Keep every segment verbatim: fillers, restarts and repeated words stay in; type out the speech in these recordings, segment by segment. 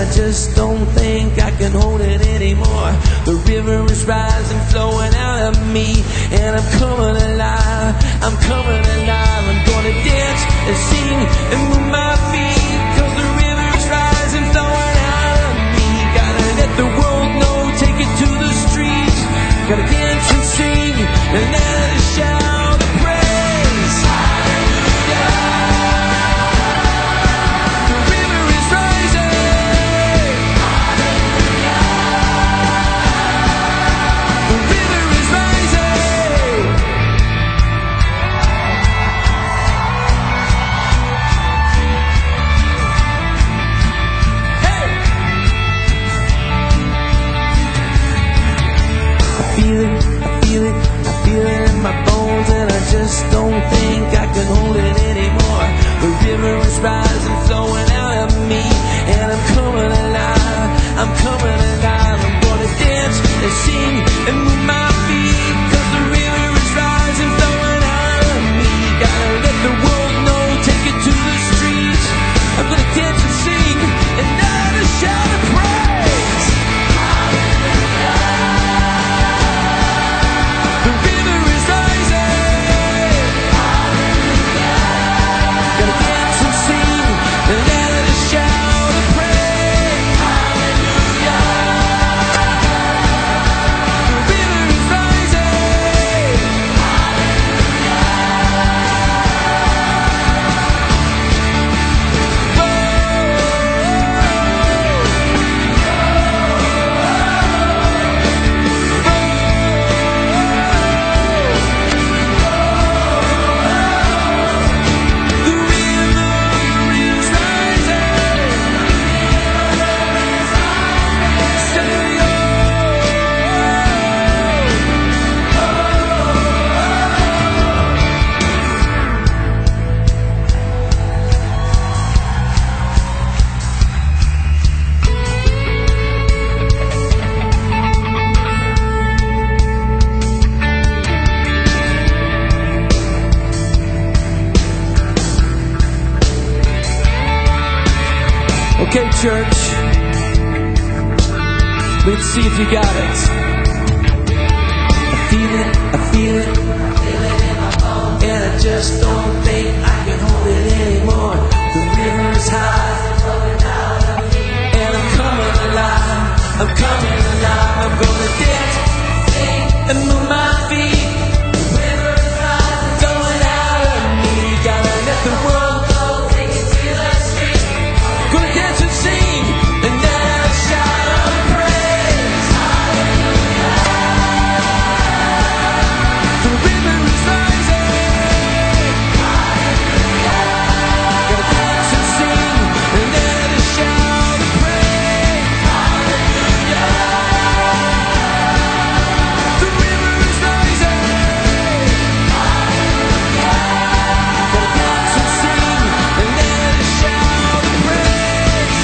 I just don't think I can hold it anymore. The river is rising, flowing out of me, and I'm coming alive, I'm coming alive. I'm gonna dance and sing and move my feet, 'cause the river is rising, flowing out of me. Gotta let the world know, take it to the streets. Gotta dance and sing and let it shout the praise. The river is rising. The river is rising. Hey! I feel it, I feel it, I feel it in my bones, and I just don't think I can hold it anymore. The river is rising, flowing out of me, and I'm coming alive, I'm coming alive. I'm gonna dance and sing and move my feet, 'cause the river is rising, flowing out of me. Gotta let the world know, take it to the streets. I'm gonna dance and sing and let it shout and praise. The river is rising. Gotta dance and sing and let it shout and praise. The river is rising. The river is rising. Say okay, church. Let's see if you got it. I feel it, I feel it, and I just don't think I can hold it anymore. The river is high, and I'm coming alive, I'm coming alive. I'm gonna dance and move my feet. The river is rising, going out of me. Gotta let the world know, take it to the street. Gonna dance and sing and now shout and praise. The river is rising. Gotta dance and sing and let it shout and praise. The river is rising. Gotta dance and sing and let it shout and praise.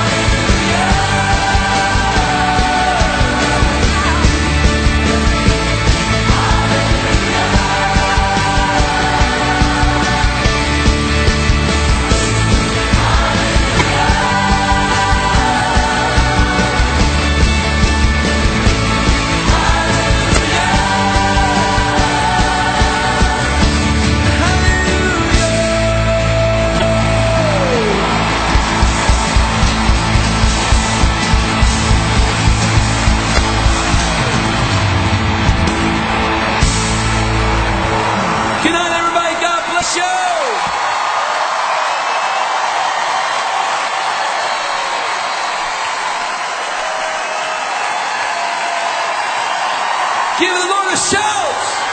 Good night, everybody. God bless you. Give the Lord a shout.